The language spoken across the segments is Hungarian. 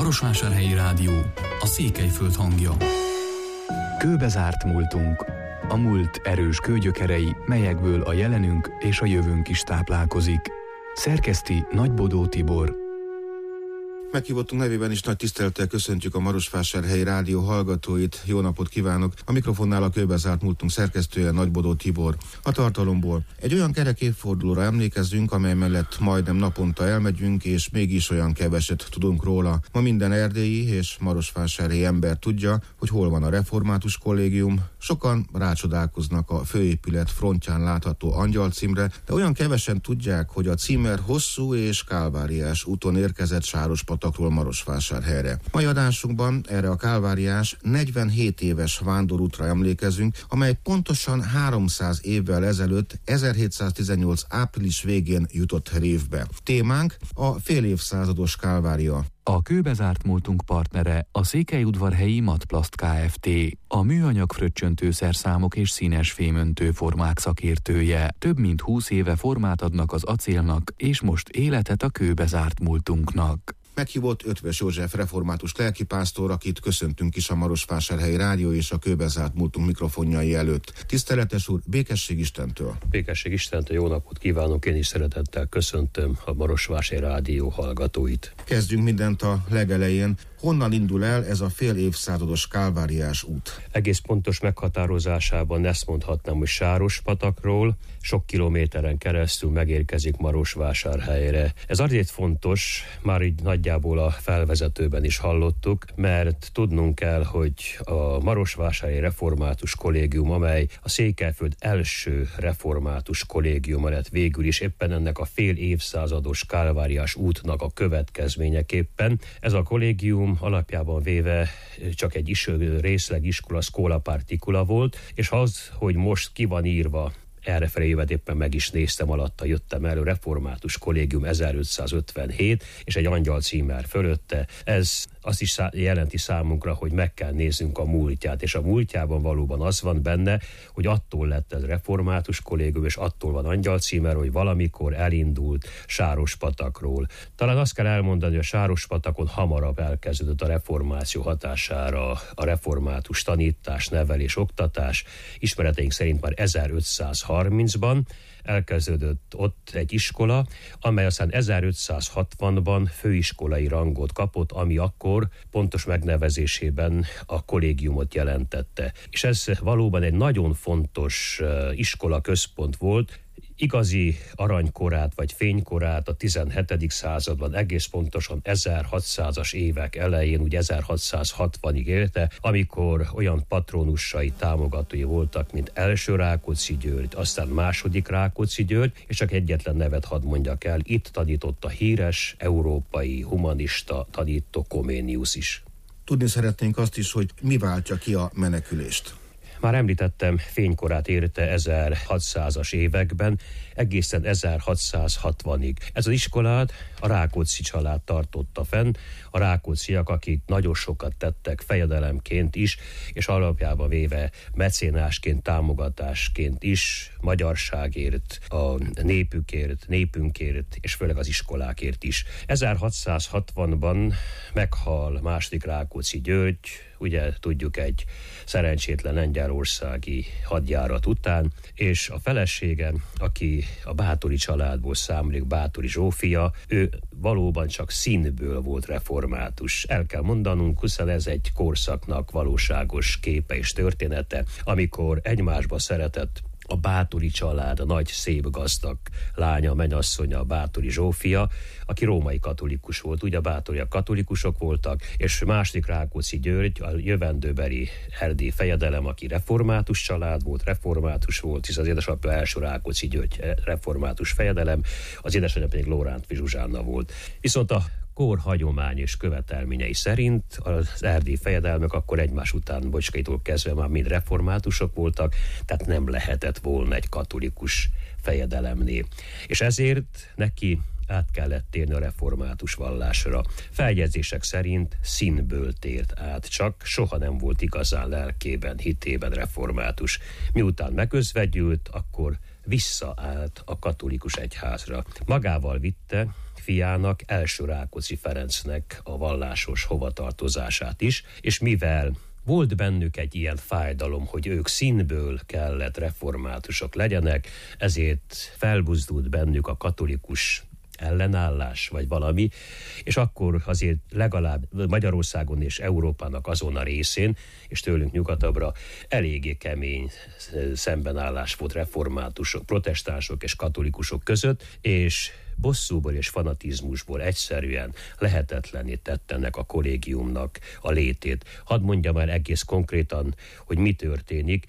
Marosvásárhelyi Rádió, a Székelyföld hangja. Kőbezárt múltunk. A múlt erős kőgyökerei, melyekből a jelenünk és a jövőnk is táplálkozik. Szerkeszti Nagybodó Tibor. Meghívottunk nevében is nagy tisztelettel köszöntjük a Marosvásárhelyi Rádió hallgatóit. Jó napot kívánok! A mikrofonnál a Kőbezárt múltunk szerkesztője Nagybodó Tibor. A tartalomból egy olyan kerek évfordulóra emlékezzünk, amely mellett majdnem naponta elmegyünk, és mégis olyan keveset tudunk róla. Ma minden erdélyi és marosvásárhelyi ember tudja, hogy hol van a Református Kollégium. Sokan rácsodálkoznak a főépület frontján látható angyalcímre, de olyan kevesen tudják, hogy a címer hosszú és kálváriás úton érkezett Sárospatakról Marosvásárhelyre. Mai adásunkban erre a kálváriás 47 éves vándorútra emlékezünk, amely pontosan 300 évvel ezelőtt 1718 április végén jutott révbe. Témánk a fél évszázados kálvária. A Kőbezárt múltunk partnere a Székelyudvarhelyi Matplast Kft., a műanyag fröccsöntőszerszámok és színes fémöntő formák szakértője. Több mint 20 éve formát adnak az acélnak, és most életet a kőbezárt múltunknak. Meghívott Ötvös József református lelkipásztor, akit köszöntünk is a Marosvásárhelyi Rádió és a Kőbezárt múltunk mikrofonjai előtt. Tiszteletes úr, békesség Istentől! Békesség Istentől, jó napot kívánok, én is szeretettel köszöntöm a Marosvásárhelyi Rádió hallgatóit. Kezdjünk mindent a legelején. Honnan indul el ez a fél évszázados kálváriás út? Egész pontos meghatározásában ezt mondhatnám, hogy Sárospatakról sok kilométeren keresztül megérkezik Marosvásárhelyre. Ez azért fontos, már így nagyjából a felvezetőben is hallottuk, mert tudnunk kell, hogy a Marosvásárhelyi Református Kollégium, amely a Székelyföld első református kollégiuma lett végül is éppen ennek a fél évszázados kálváriás útnak a következményeképpen. Ez a kollégium alapjában véve csak egy részlegiskola, szkóla partikula volt, és az, hogy most ki van írva, errefelé jövet éppen meg is néztem, alatta jöttem elő, Református Kollégium 1557, és egy angyal címer fölötte. Ez azt is jelenti számunkra, hogy meg kell néznünk a múltját, és a múltjában valóban az van benne, hogy attól lett ez Református Kollégium, és attól van angyal címer, hogy valamikor elindult Sárospatakról. Talán azt kell elmondani, hogy a Sárospatakon hamarabb elkezdődött a reformáció hatására a református tanítás, nevelés, oktatás. Ismereteink szerint már 1530-ban elkezdődött ott egy iskola, amely aztán 1560-ban főiskolai rangot kapott, ami akkor pontos megnevezésében a kollégiumot jelentette. És ez valóban egy nagyon fontos iskola központ volt, igazi aranykorát vagy fénykorát a 17. században, egész pontosan 1600-as évek elején, ugye 1660-ig élte, amikor olyan patronussai, támogatói voltak, mint első Rákóczi György, aztán második Rákóczi György, és csak egyetlen nevet hadd mondjak el, itt tanított a híres európai humanista tanító Comenius is. Tudni szeretnénk azt is, hogy mi váltja ki a menekülést. Már említettem, fénykorát érte 1600-as években, egészen 1660-ig. Ez az iskolát a Rákóczi család tartotta fenn, a Rákócziak, akik nagyon sokat tettek fejedelemként is, és alapjában véve mecénásként, támogatásként is, magyarságért, a népünkért, és főleg az iskolákért is. 1660-ban meghal második Rákóczi György, ugye tudjuk, egy szerencsétlen lengyelországi hadjárat után, és a felesége, aki a Báthori családból származik, Báthori Zsófia, ő valóban csak színből volt református. El kell mondanunk, hiszen ez egy korszaknak valóságos képe és története, amikor egymásba szeretett a Báthori család, a nagy, szép, gazdag lánya, menyasszonya, Báthori Zsófia, aki római katolikus volt. Ugye a Báthoriak katolikusok voltak, és második Rákóczi György, a jövendőbeli erdélyi fejedelem, aki református család volt, református volt, hisz az édesapja első Rákóczi György református fejedelem, az édesanyja pedig Lórántfi Zsuzsánna volt. Viszont a kor hagyomány és követelményei szerint az erdélyi fejedelmek akkor egymás után Bocskai-tól kezdve már mind reformátusok voltak, tehát nem lehetett volna egy katolikus fejedelemné. És ezért neki át kellett térni a református vallásra. Feljegyzések szerint színből tért át, csak soha nem volt igazán lelkében, hitében református. Miután megözvegyült, akkor visszaállt a katolikus egyházra. Magával vitte fiának, első Rákóczi Ferencnek a vallásos hovatartozását is, és mivel volt bennük egy ilyen fájdalom, hogy ők színből kellett reformátusok legyenek, ezért felbuzdult bennük a katolikus ellenállás, vagy valami, és akkor azért legalább Magyarországon és Európának azon a részén, és tőlünk nyugatabbra eléggé kemény szembenállás volt reformátusok, protestánsok és katolikusok között, és bosszúból és fanatizmusból egyszerűen lehetetlenné tette ennek a kollégiumnak a létét. Hadd mondjam már egész konkrétan, hogy mi történik.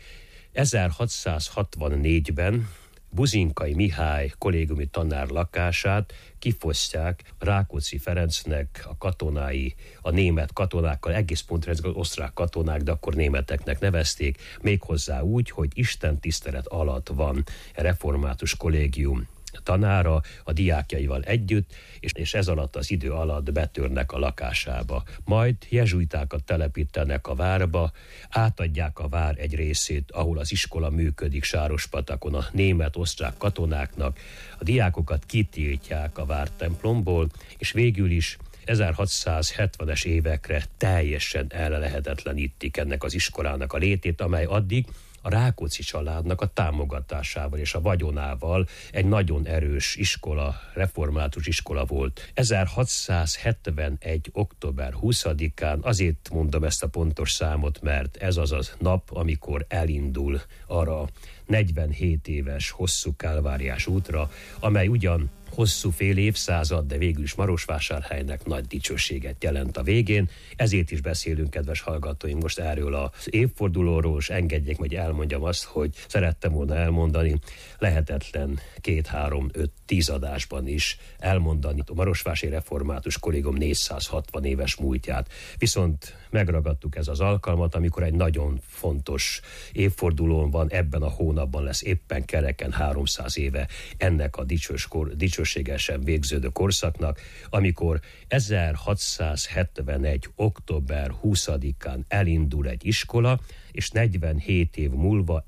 1664-ben Buzinkai Mihály kollégiumi tanár lakását kifosztják Rákóczi Ferencnek a katonái, a német katonákkal, egész pontra az osztrák katonák, de akkor németeknek nevezték, méghozzá úgy, hogy Isten tisztelet alatt van a református kollégium tanára a diákjaival együtt, és ez alatt az idő alatt betörnek a lakásába. Majd jezsuitákat telepítenek a várba, átadják a vár egy részét, ahol az iskola működik Sárospatakon a német-osztrák katonáknak, a diákokat kitiltják a vártemplomból, és végül is 1670-es évekre teljesen ellehetetlenítik ennek az iskolának a létét, amely addig a Rákóczi családnak a támogatásával és a vagyonával egy nagyon erős iskola, református iskola volt. 1671. október 20-án, azért mondom ezt a pontos számot, mert ez az a nap, amikor elindul arra 47 éves hosszú kálváriás útra, amely ugyan hosszú fél évszázad, de végül is Marosvásárhelynek nagy dicsőséget jelent a végén. Ezért is beszélünk, kedves hallgatóim, most erről az évfordulóról, és engedjék, hogy elmondjam azt, hogy szerettem volna elmondani, lehetetlen 2-3-5-10 adásban is elmondani a Marosvási Református Kollégium 460 éves múltját. Viszont megragadtuk ez az alkalmat, amikor egy nagyon fontos évfordulón van, ebben a hónapban lesz éppen kereken 300 éve ennek a dicsőségesen végződő korszaknak, amikor 1671. október 20-án elindul egy iskola, és 47 év múlva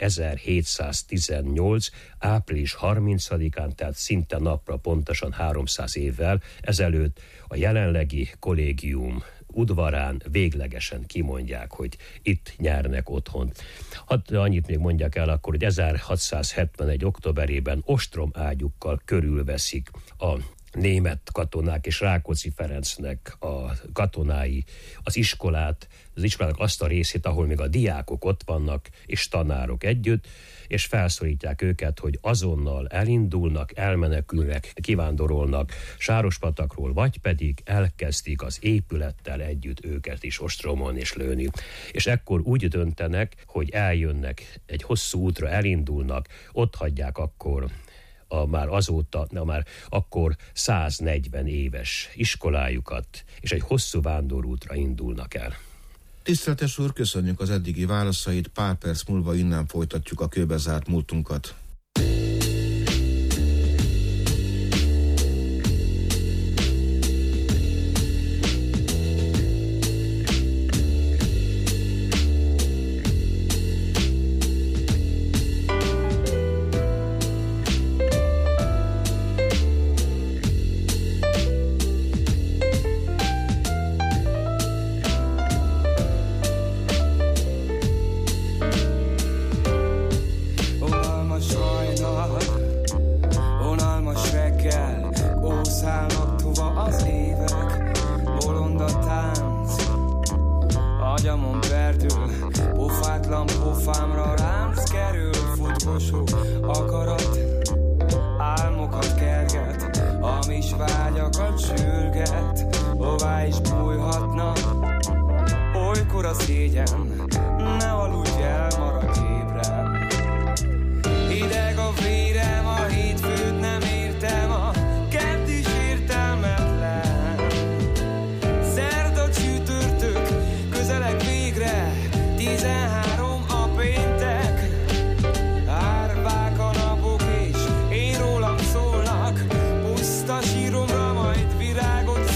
1718. április 30-án, tehát szinte napra pontosan 300 évvel ezelőtt a jelenlegi kollégium udvarán véglegesen kimondják, hogy itt nyernek otthont. Annyit még mondják el akkor, hogy 1671. októberében ostromágyukkal körülveszik a német katonák és Rákóczi Ferencnek a katonái az iskolának azt a részét, ahol még a diákok ott vannak, és tanárok együtt, és felszólítják őket, hogy azonnal elindulnak, elmenekülnek, kivándorolnak Sárospatakról, vagy pedig elkezdik az épülettel együtt őket is ostromolni és lőni. És ekkor úgy döntenek, hogy eljönnek, egy hosszú útra elindulnak, ott hagyják akkor már akkor 140 éves iskolájukat, és egy hosszú vándorútra indulnak el. Tiszteltes úr, köszönjük az eddigi válaszait, pár perc múlva innen folytatjuk a kőbezárt múltunkat.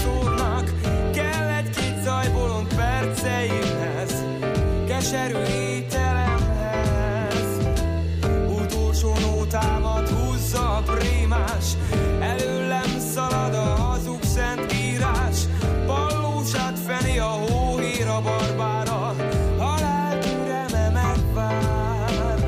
Keserű a barbára, halál türelme megvár.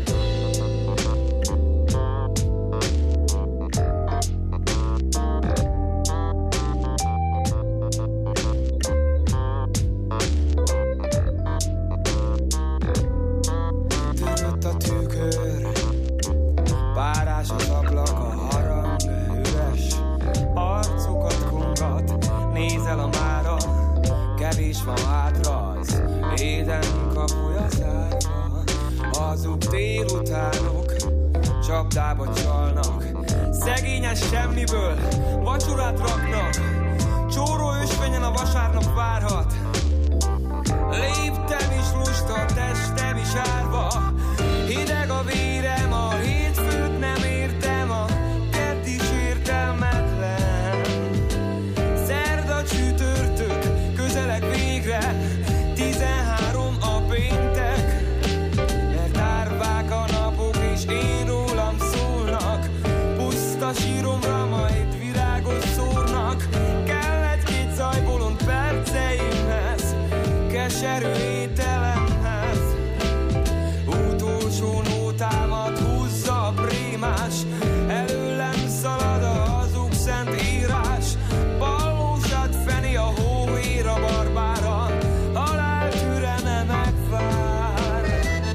Törött a tükör, párás az ablak, a harang üres, arcokat kongat, nézel a mára, kevés van hátra, az éden kapuja zárva. Hazug délutánok csapdába csalnak, szegényes semmiből vacsorát raknak, csóró ösvényen a vasárnap várhat, léptem is lusta, testem is árva, hideg a vérem, a hétfőt nem értem, a kett is értelmetlen. Szerda, csütörtök, közeleg végre, 13 a péntek, mert árvák a napok és én rólam szólnak, puszta síromra majd virágot szórnak, kellett 2 zajbolond perceimhez, keserű ételemhez. Utolsó nótámat húzza a prémás, előlem szalad a hazug szent írás, ballósat feni a hóhér a barbára, halál türelme megvár.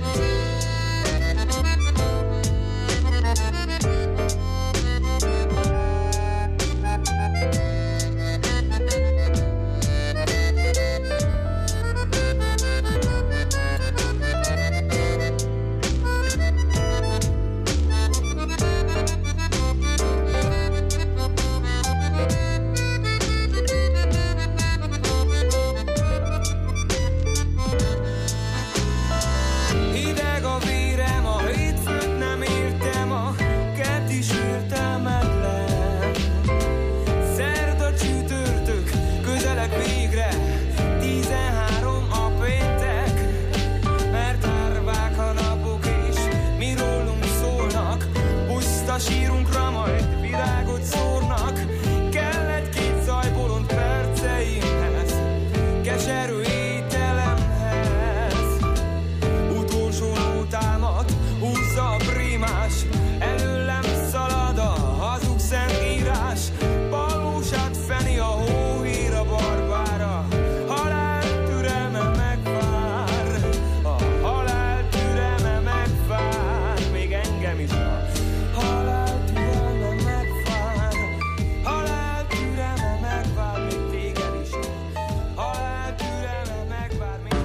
Hideg a vérem, a hétfőt nem értem, a kett is értelmetlen. Szerda, csütörtök, közeleg végre, 13 a péntek, mert árvák a napok és mi rólunk szólnak, puszta sírunkra majd virágot szórnak, kellett 2 zajbolond perceimhez, keserű ételemhez. Utolsó nótámat húzza a prémás, előlem szalad a hazug szent írás, ballósát feni a hóhér a barbára, halál türelme megvár, a halál türelme megvár, még engem is a halál türelme megvár, halál türelme megvár, még téged is a halál türelme megvár, még...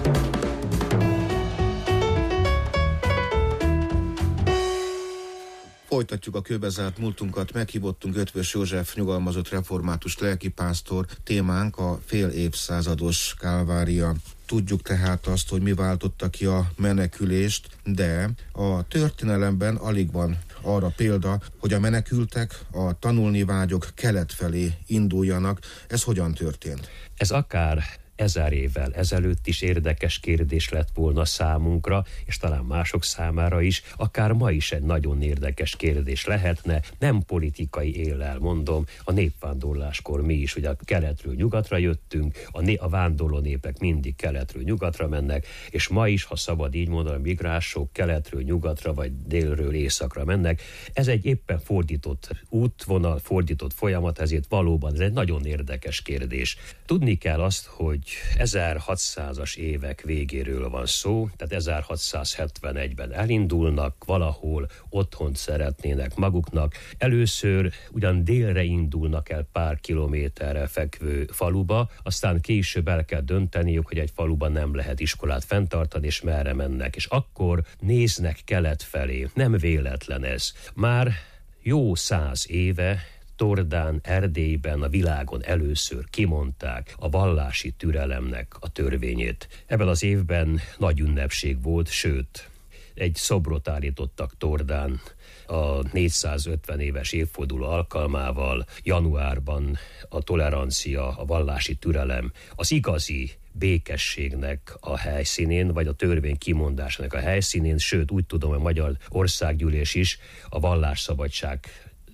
Folytatjuk a kőbezárt múltunkat, meghívottunk Eötvös József nyugalmazott református lelkipásztor, témánk a fél évszázados kálvária. Tudjuk tehát azt, hogy mi váltotta ki a menekülést, de a történelemben alig van arra példa, hogy a menekültek, a tanulni vágyók kelet felé induljanak. Ez hogyan történt? Ez akár 1000 évvel ezelőtt is érdekes kérdés lett volna számunkra, és talán mások számára is, akár ma is egy nagyon érdekes kérdés lehetne, nem politikai éllel mondom, a népvándorláskor mi is ugye keletről nyugatra jöttünk, a vándorló népek mindig keletről nyugatra mennek, és ma is, ha szabad így mondani, a migránsok keletről nyugatra, vagy délről északra mennek. Ez egy éppen fordított útvonal, fordított folyamat, ezért valóban ez egy nagyon érdekes kérdés. Tudni kell azt, hogy 1600-as évek végéről van szó, tehát 1671-ben elindulnak, valahol otthont szeretnének maguknak. Először ugyan délre indulnak el pár kilométerre fekvő faluba, aztán később el kell dönteniük, hogy egy faluban nem lehet iskolát fenntartani, és merre mennek. És akkor néznek kelet felé. Nem véletlen ez. Már jó 100 éve Tordán, Erdélyben, a világon először kimondták a vallási türelemnek a törvényét. Ebben az évben nagy ünnepség volt, sőt, egy szobrot állítottak Tordán a 450 éves évforduló alkalmával, januárban a tolerancia, a vallási türelem, az igazi békességnek a helyszínén, vagy a törvény kimondásának a helyszínén, sőt úgy tudom, a Magyar Országgyűlés is a vallásszabadság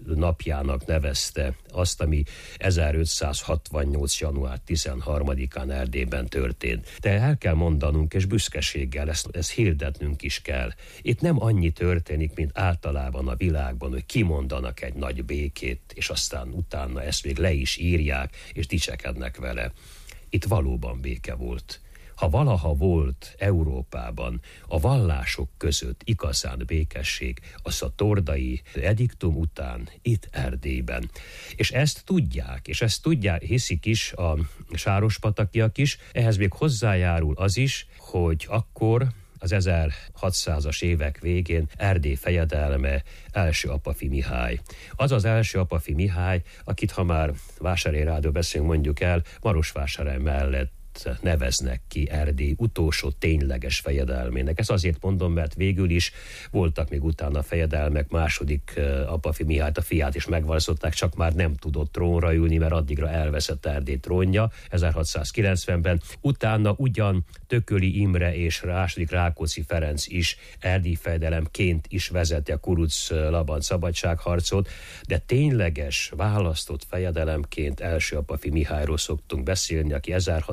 napjának nevezte azt, ami 1568. január 13-án Erdélyben történt. De el kell mondanunk, és büszkeséggel ezt hirdetnünk is kell. Itt nem annyi történik, mint általában a világban, hogy kimondanak egy nagy békét, és aztán utána ezt még le is írják, és dicsekednek vele. Itt valóban béke volt. Ha valaha volt Európában a vallások között igazán békesség, az a tordai ediktum után itt Erdélyben. És ezt tudják, hiszik is a sárospatakiak is, ehhez még hozzájárul az is, hogy akkor az 1600-as évek végén Erdély fejedelme első Apafi Mihály. Az az első Apafi Mihály, akit ha már Vásárhelyről beszélünk, mondjuk el, Marosvásárhely mellett neveznek ki Erdély utolsó tényleges fejedelmének. Ezt azért mondom, mert végül is voltak még utána fejedelmek, második Apafi Mihályt, a fiát is megválasztották, csak már nem tudott trónra ülni, mert addigra elveszett Erdély trónja 1690-ben. Utána ugyan Tököli Imre és második Rákóczi Ferenc is Erdély fejedelemként is vezeti a Kuruc-Labanc szabadságharcot, de tényleges választott fejedelemként első Apafi Mihályról szoktunk beszélni, aki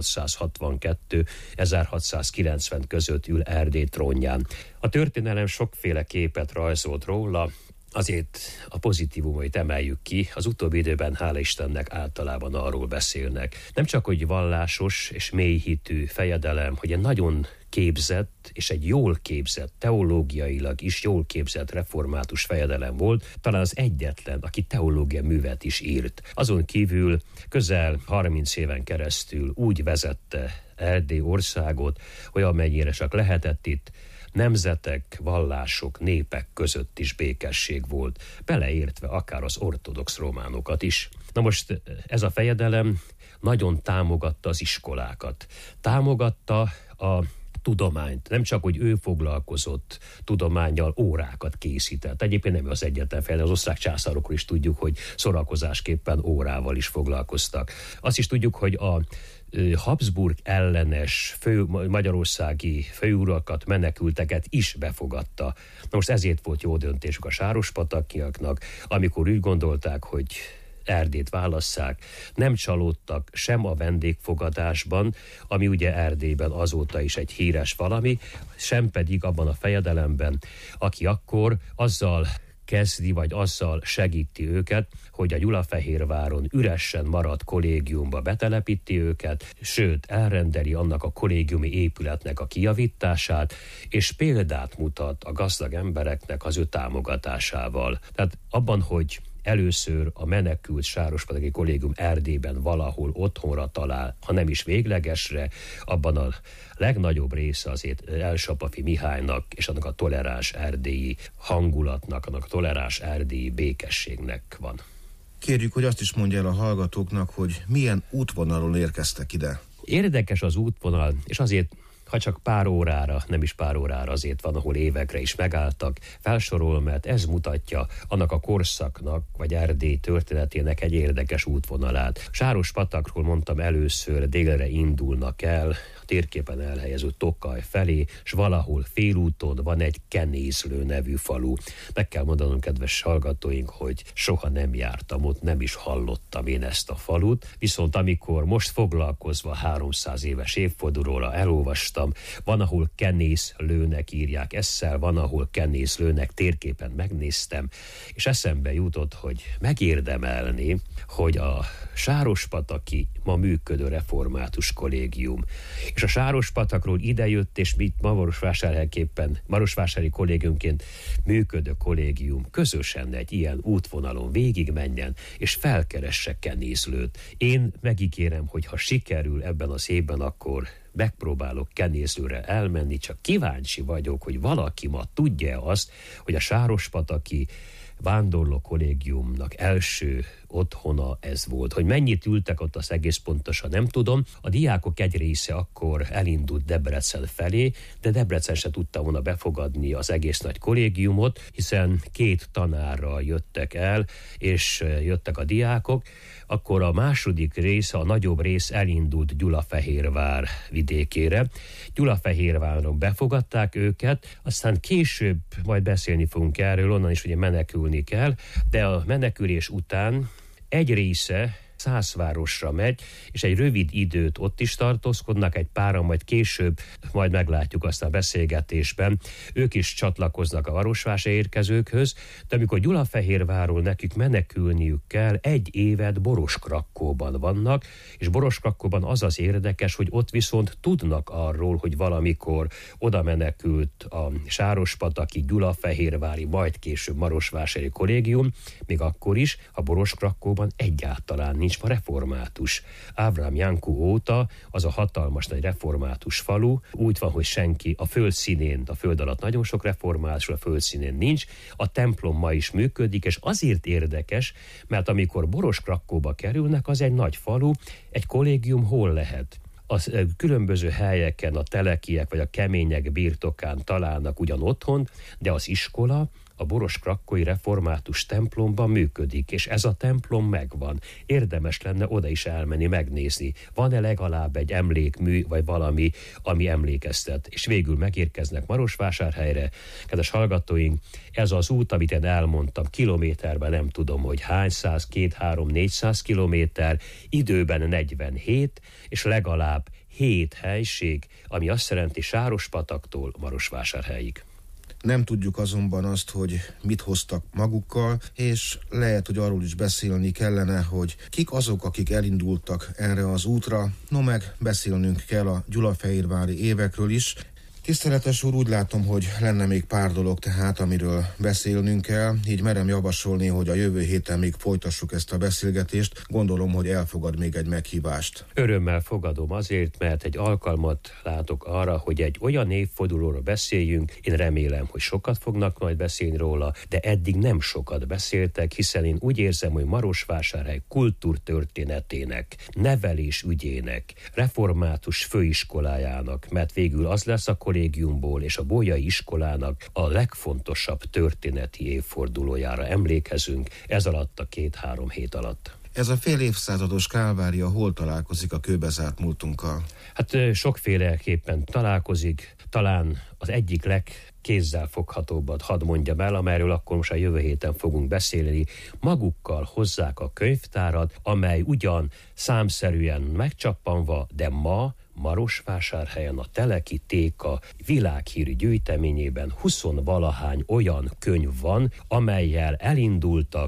1662-1690 között ül Erdély trónján. A történelem sokféle képet rajzolt róla, azért a pozitívumait emeljük ki, az utóbbi időben, hála Istennek, általában arról beszélnek. Nem csak, hogy vallásos és mélyhitű fejedelem, hogy egy nagyon képzett, és egy jól képzett, teológiailag is jól képzett református fejedelem volt, talán az egyetlen, aki teológia művet is írt. Azon kívül közel 30 éven keresztül úgy vezette Erdély országot, hogy amennyire csak lehetett itt, nemzetek, vallások, népek között is békesség volt, beleértve akár az ortodox románokat is. Na most ez a fejedelem nagyon támogatta az iskolákat, támogatta a tudományt. Nem csak, hogy ő foglalkozott tudománnyal, órákat készített. Egyébként nem az egyetlen fejedelem, az osztrák császárokról is tudjuk, hogy szórakozásképpen órával is foglalkoztak. Azt is tudjuk, hogy a Habsburg ellenes magyarországi főurakat, menekülteket is befogadta. Na most ezért volt jó döntésük a sárospatakiaknak, amikor úgy gondolták, hogy Erdélyt válasszák, nem csalódtak sem a vendégfogadásban, ami ugye Erdélyben azóta is egy híres valami, sem pedig abban a fejedelemben, aki akkor azzal kezdi, vagy azzal segíti őket, hogy a Gyulafehérváron üresen maradt kollégiumba betelepíti őket, sőt, elrendeli annak a kollégiumi épületnek a kijavítását, és példát mutat a gazdag embereknek az ő támogatásával. Tehát abban, hogy először a menekült sárospataki kollégium Erdélyben valahol otthonra talál, ha nem is véglegesre, abban a legnagyobb része azért első Apafi Mihálynak és annak a toleráns erdélyi hangulatnak, annak a toleráns erdélyi békességnek van. Kérjük, hogy azt is mondja el a hallgatóknak, hogy milyen útvonalon érkeztek ide. Érdekes az útvonal, és azért ha csak pár órára, nem is pár órára, azért van, ahol évekre is megálltak, felsorol, mert ez mutatja annak a korszaknak, vagy Erdély történetének egy érdekes útvonalát. Sárospatakról mondtam, először délre indulnak el, a térképen elhelyező Tokaj felé, és valahol félúton van egy Kenészlő nevű falu. Meg kell mondanom, kedves hallgatóink, hogy soha nem jártam ott, nem is hallottam én ezt a falut, viszont amikor most foglalkozva 300 éves évfordulóra elolvastam, van, ahol Kenészlőnek írják esszel, van, ahol Kenészlőnek, térképen megnéztem, és eszembe jutott, hogy megérdemelni, hogy a sárospataki ma működő református kollégium, és a Sárospatakról idejött, és mit Marosvásárhelyi kollégiumként működő kollégium közösen egy ilyen útvonalon végigmenjen, és felkeresse Kenészlőt. Én megígérem, hogy ha sikerül ebben az évben, akkor megpróbálok Kenészlőre elmenni, csak kíváncsi vagyok, hogy valaki ma tudja azt, hogy a sárospataki vándorló kollégiumnak első otthona ez volt. Hogy mennyit ültek ott, az egész pontosan nem tudom. A diákok egy része akkor elindult Debrecen felé, de Debrecen se tudta volna befogadni az egész nagy kollégiumot, hiszen 2 tanárral jöttek el, és jöttek a diákok. Akkor a második része, a nagyobb rész elindult Gyulafehérvár vidékére. Gyulafehérváron befogadták őket, aztán később majd beszélni fogunk erről, onnan is ugye menekült menekülni kell, de a menekülés után egy része Szászvárosra megy, és egy rövid időt ott is tartózkodnak, egy páran, majd később, majd meglátjuk azt a beszélgetésben, ők is csatlakoznak a Marosvásra érkezőkhöz, de amikor Gyulafehérvárról nekik menekülniük kell, egy évet Boroskrakkóban vannak, és Boroskrakkóban az érdekes, hogy ott viszont tudnak arról, hogy valamikor oda menekült a sárospataki, gyulafehérvári, majd később marosvásári kollégium, még akkor is a Boroskrakkóban egyáltalán nincs ma református. Ábrám Jánkó óta az a hatalmas nagy református falu úgy van, hogy senki a földszínén, a föld alatt nagyon sok református, a földszínén nincs, a templom ma is működik, és azért érdekes, mert amikor Boroskrakkóba kerülnek, az egy nagy falu, egy kollégium hol lehet? A különböző helyeken a telekiek vagy a kemények birtokán találnak ugyan otthon, de az iskola a Boroskrakkói református templomban működik, és ez a templom megvan. Érdemes lenne oda is elmenni, megnézni. Van-e legalább egy emlékmű, vagy valami, ami emlékeztet? És végül megérkeznek Marosvásárhelyre. Kedves hallgatóink, ez az út, amit én elmondtam, kilométerben nem tudom, hogy hány száz, 200-300-400 kilométer, időben 47, és legalább 7 helység, ami azt jelenti Sárospataktól Marosvásárhelyig. Nem tudjuk azonban azt, hogy mit hoztak magukkal, és lehet, hogy arról is beszélni kellene, hogy kik azok, akik elindultak erre az útra, no meg beszélnünk kell a gyulafehérvári évekről is. Tiszteletes úr, úgy látom, hogy lenne még pár dolog tehát, amiről beszélnünk kell, így merem javasolni, hogy a jövő héten még folytassuk ezt a beszélgetést. Gondolom, hogy elfogad még egy meghívást. Örömmel fogadom azért, mert egy alkalmat látok arra, hogy egy olyan évfordulóról beszéljünk. Én remélem, hogy sokat fognak majd beszélni róla, de eddig nem sokat beszéltek, hiszen én úgy érzem, hogy Marosvásárhely kultúrtörténetének, nevelés ügyének, református főiskolájának, mert végül az lesz a kollégiumból és a bolyai iskolának a legfontosabb történeti évfordulójára emlékezünk ez alatt a 2-3 hét alatt. Ez a fél évszázados kálvária hol találkozik a kőbezárt múltunkkal? Hát sokféleképpen találkozik, talán az egyik legkézzelfoghatóbbat hadd mondjam el, amelyről akkor most a jövő héten fogunk beszélni. Magukkal hozzák a könyvtárat, amely ugyan számszerűen megcsappanva, de ma Marosvásárhelyen a Teleki Téka világhírű gyűjteményében 20-valahány olyan könyv van, amellyel elindultak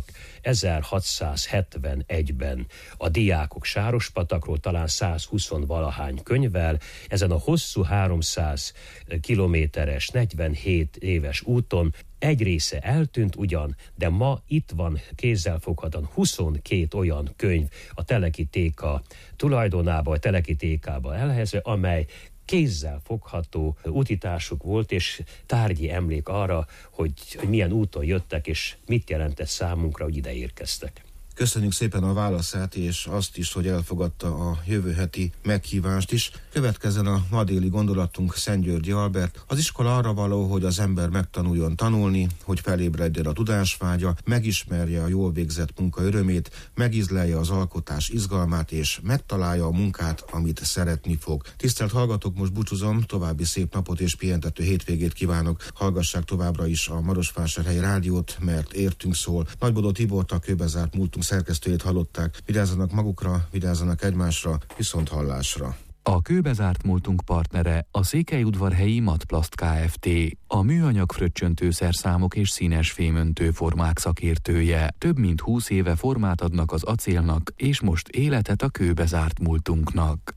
1671-ben a diákok Sárospatakról, talán 120-valahány könyvvel, ezen a hosszú 300 kilométeres, 47 éves úton. Egy része eltűnt ugyan, de ma itt van kézzelfoghatóan 22 olyan könyv a Teleki Téka tulajdonába, a Teleki Tékába elhelyezve, amely kézzelfogható útitásuk volt, és tárgyi emlék arra, hogy milyen úton jöttek, és mit jelentett számunkra, hogy ide érkeztek. Köszönjük szépen a válaszát, és azt is, hogy elfogadta a jövő heti meghívást is. Következzen a ma déli gondolatunk Szentgyörgyi Albert. Az iskola arra való, hogy az ember megtanuljon tanulni, hogy felébredjen a tudásvágya, megismerje a jól végzett munka örömét, megízlelje az alkotás izgalmát, és megtalálja a munkát, amit szeretni fog. Tisztelt hallgatók, most búcsúzom, további szép napot és pihentető hétvégét kívánok. Hallgassák továbbra is a Marosvásárhelyi rádiót, mert értünk szól. Nagybodó Tibort, a kőbezárt múltunk szerkesztőjét hallották. Vigyázzanak magukra, vigyázzanak egymásra, viszont hallásra. A kőbezárt múltunk partnere a Székelyudvarhelyi Matplast Kft. A műanyag fröccsöntőszerszámok és színes fémöntő formák szakértője. Több mint 20 éve formát adnak az acélnak, és most életet a kőbezárt múltunknak.